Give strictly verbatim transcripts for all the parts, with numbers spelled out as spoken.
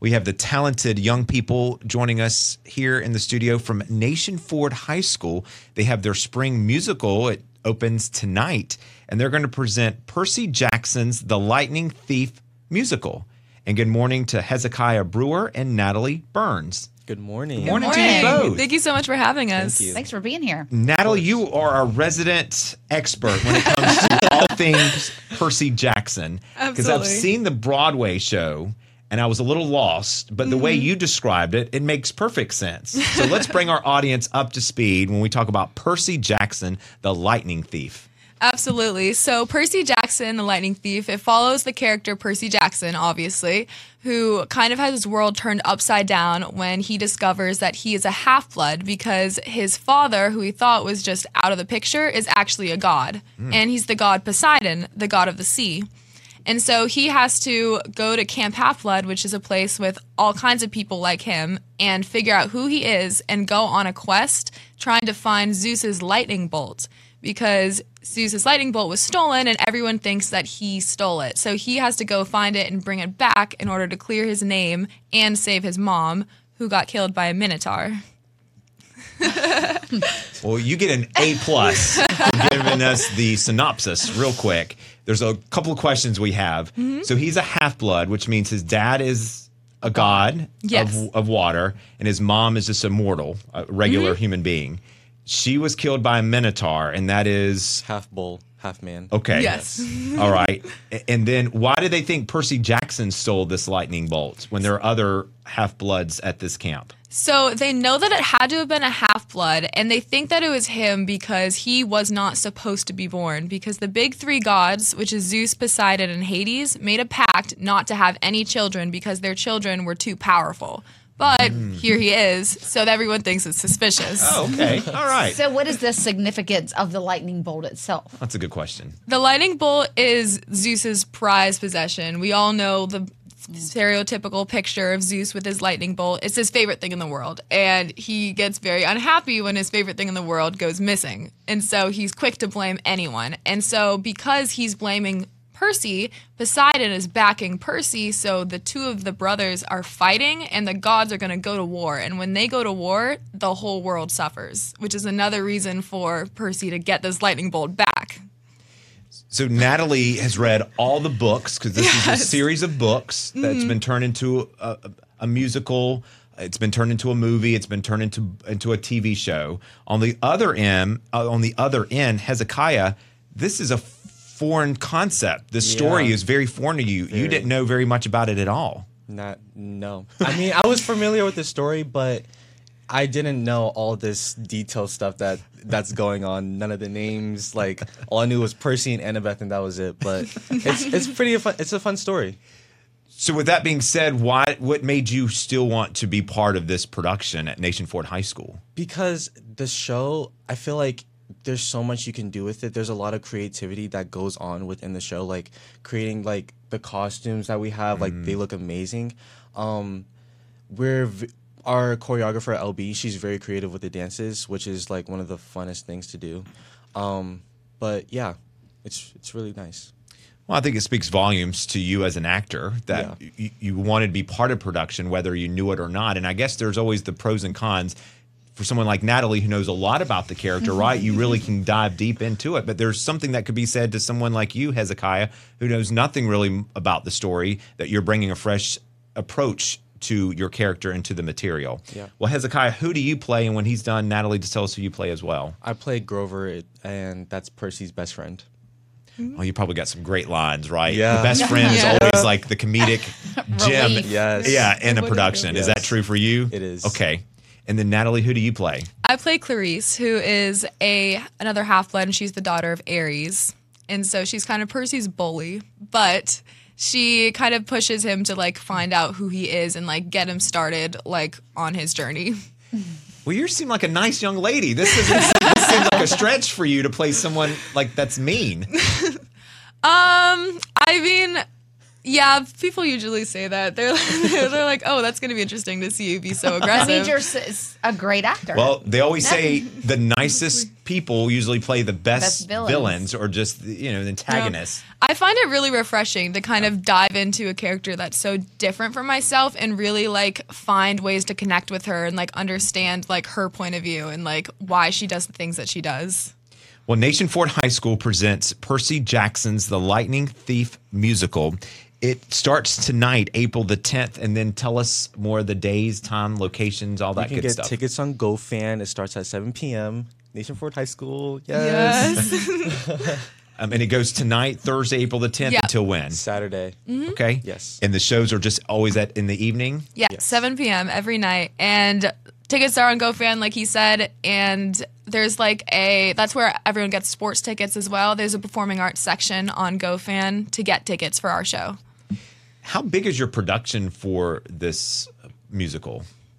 We have the talented young people joining us here in the studio from Nation Ford High School. They have their spring musical. It opens tonight, and they're going to present Percy Jackson's The Lightning Thief musical. And good morning to Hezekiah Brewer and Natalie Burns. Good morning. Good morning, Good to you morning. both. Thank you so much for having us. Thank you. Thanks for being here. Natalie, you are our resident expert when it comes to all things Percy Jackson. Because I've Absolutely. seen the Broadway show, and I was a little lost, but the way you described it, it makes perfect sense. So let's bring our audience up to speed when we talk about Percy Jackson, the Lightning Thief. Absolutely. So Percy Jackson, the Lightning Thief, it follows the character Percy Jackson, obviously, who kind of has his world turned upside down when he discovers that he is a half-blood because his father, who he thought was just out of the picture, is actually a god. And he's the god Poseidon, the god of the sea. And so he has to go to Camp Half-Blood, which is a place with all kinds of people like him, and figure out who he is and go on a quest trying to find Zeus's lightning bolt, because Zeus's lightning bolt was stolen and everyone thinks that he stole it. So he has to go find it and bring it back in order to clear his name and save his mom, who got killed by a minotaur. Well, you get an A plus for giving us the synopsis real quick. There's a couple of questions we have. So he's a half-blood, which means his dad is a god Yes. of, of water, and his mom is just a mortal, a regular human being. She was killed by a minotaur, and that is Half bull, half man. okay. Yes. All right. A- And then why do they think Percy Jackson stole this lightning bolt when there are other half-bloods at this camp? So they know that it had to have been a half-blood, and they think that it was him because he was not supposed to be born, because the big three gods, which is Zeus, Poseidon, and Hades, made a pact not to have any children because their children were too powerful. But here he is, so that everyone thinks it's suspicious. Oh, okay. All right. So, what is the significance of the lightning bolt itself? That's a good question. The lightning bolt is Zeus's prized possession. We all know the stereotypical picture of Zeus with his lightning bolt. It's his favorite thing in the world, and he gets very unhappy when his favorite thing in the world goes missing. And so he's quick to blame anyone. And so because he's blaming Percy, Poseidon is backing Percy, so the two of the brothers are fighting, and the gods are going to go to war. And when they go to war, the whole world suffers, which is another reason for Percy to get this lightning bolt back. So Natalie has read all the books, because this is a Yes. series of books that's been turned into a, a, a musical. It's been turned into a movie. It's been turned into into a T V show. On the other end, uh, on the other end, Hezekiah, this is a foreign concept. The story Yeah. is very foreign to you. You Very. didn't know very much about it at all. Not, no. I mean, I was familiar with the story, but I didn't know all this detailed stuff that that's going on. None of the names. Like, all I knew was Percy and Annabeth, and that was it. But it's it's pretty fun. It's a fun story. So with that being said, why what made you still want to be part of this production at Nation Ford High School? Because the show, I feel like there's so much you can do with it. There's a lot of creativity that goes on within the show, like creating like the costumes that we have, like they look amazing. Um, we're v- our choreographer L B, she's very creative with the dances, which is like one of the funnest things to do. Um, but yeah, it's it's really nice. Well, I think it speaks volumes to you as an actor that Yeah. you, you wanted to be part of production, whether you knew it or not. And I guess there's always the pros and cons. For someone like Natalie, who knows a lot about the character, right? You really can dive deep into it. But there's something that could be said to someone like you, Hezekiah, who knows nothing really about the story, that you're bringing a fresh approach to your character and to the material. Yeah. Well, Hezekiah, who do you play? And when he's done, Natalie, just tell us who you play as well. I play Grover, and that's Percy's best friend. Oh, you probably got some great lines, right? Yeah. The best friend is Yeah. always like the comedic gem. Relief. Yes. Yeah, in a What production. it Is is. that true for you? It is. Okay. And then Natalie, who do you play? I play Clarice, who is a another half-blood, and she's the daughter of Ares. And so she's kind of Percy's bully, but she kind of pushes him to like find out who he is and like get him started like on his journey. Well, you seem like a nice young lady. This, isn't, this seems like a stretch for you to play someone like that's mean. Um, I mean, Yeah, people usually say that. They're they're like, oh, that's going to be interesting to see you be so aggressive. That means you're s- s- a great actor. Well, they always say the nicest people usually play the best, Best villains. villains. or just, you know, the antagonists. I find it really refreshing to kind of dive into a character that's so different from myself and really like find ways to connect with her and like understand like her point of view and like why she does the things that she does. Well, Nation Ford High School presents Percy Jackson's The Lightning Thief musical. It starts tonight, April the tenth, and then tell us more of the days, time, locations, all that You can good get stuff. tickets on GoFan. It starts at seven p.m. Nation Ford High School. Yes. Yes. Um, and it goes tonight, Thursday, April the tenth, Yeah. until when? Saturday. Okay. Yes. And the shows are just always at in the evening. Yeah, Yes. seven p.m. every night. And tickets are on GoFan, like he said. And there's like a, that's where everyone gets sports tickets as well. There's a performing arts section on GoFan to get tickets for our show. How big is your production for this musical?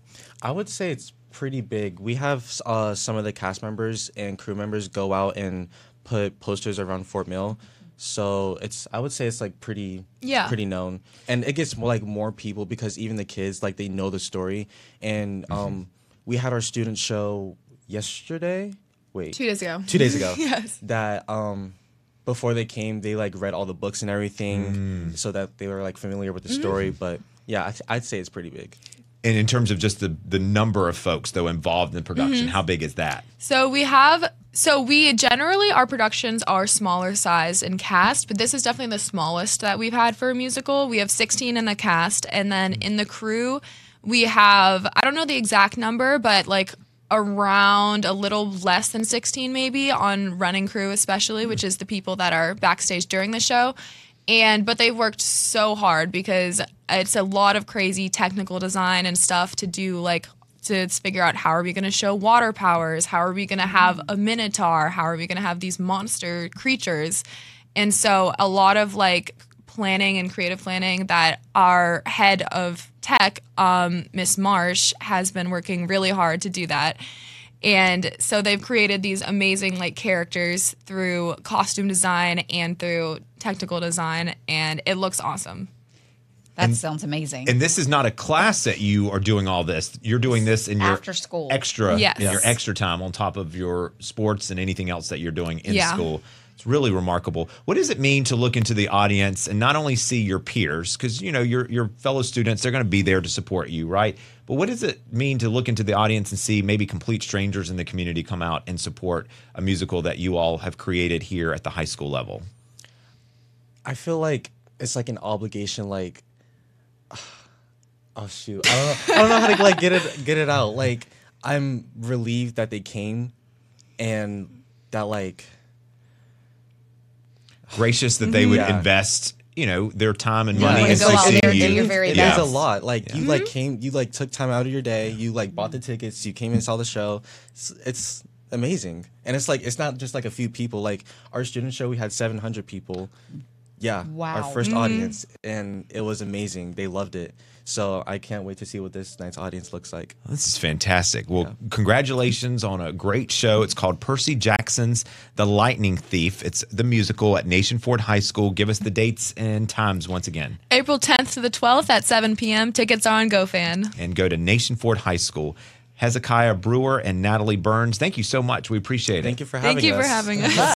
I would say it's pretty big. We have uh, some of the cast members and crew members go out and put posters around Fort Mill. So it's, I would say it's like pretty, Yeah. pretty known, and it gets more like more people because even the kids like they know the story. And um, we had our student show yesterday. Wait, Two days ago. two days ago. Yes. That um, before they came, they like read all the books and everything, so that they were like familiar with the story. But yeah, I th- I'd say it's pretty big. And in terms of just the, the number of folks, though, involved in the production, how big is that? So we have, so we generally, our productions are smaller size in cast, but this is definitely the smallest that we've had for a musical. We have sixteen in the cast, and then in the crew, we have, I don't know the exact number, but like around a little less than sixteen maybe on running crew especially, which is the people that are backstage during the show. And but they've worked so hard because it's a lot of crazy technical design and stuff to do, like to figure out how are we going to show water powers, how are we going to have a minotaur, how are we going to have these monster creatures. And so a lot of like planning and creative planning that our head of tech, um, Miss Marsh, has been working really hard to do that. And so they've created these amazing like characters through costume design and through technical design, and it looks awesome. that sounds amazing. And this is not a class that you are doing all this. You're doing this in your After school. extra, Yes. in your Yes. extra time on top of your sports and anything else that you're doing in Yeah. school. It's really remarkable. What does it mean to look into the audience and not only see your peers, because you know your your fellow students, they're going to be there to support you, right? But what does it mean to look into the audience and see maybe complete strangers in the community come out and support a musical that you all have created here at the high school level? I feel like it's like an obligation. Like, oh shoot, I don't know. I don't know how to like get it get it out. Like, I'm relieved that they came, and that like Gracious that they would Yeah. invest, you know, their time and Yeah, money it's into like- seeing there and you. do your very it best. means a lot. Like you Mm-hmm. like came, you like took time out of your day. You like bought the tickets. You came and saw the show. It's, it's amazing, and it's like it's not just like a few people. Like our student show, we had seven hundred people. Yeah, our Wow. 1st Mm-hmm. audience, and it was amazing. They loved it. So I can't wait to see what this night's audience looks like. This is fantastic. Well, congratulations on a great show. It's called Percy Jackson's The Lightning Thief. It's the musical at Nation Ford High School. Give us the dates and times once again. April tenth to the twelfth at seven p.m. Tickets are on GoFan. And go to Nation Ford High School. Hezekiah Brewer and Natalie Burns, thank you so much. We appreciate it. Thank you for having Thank you us. for having us.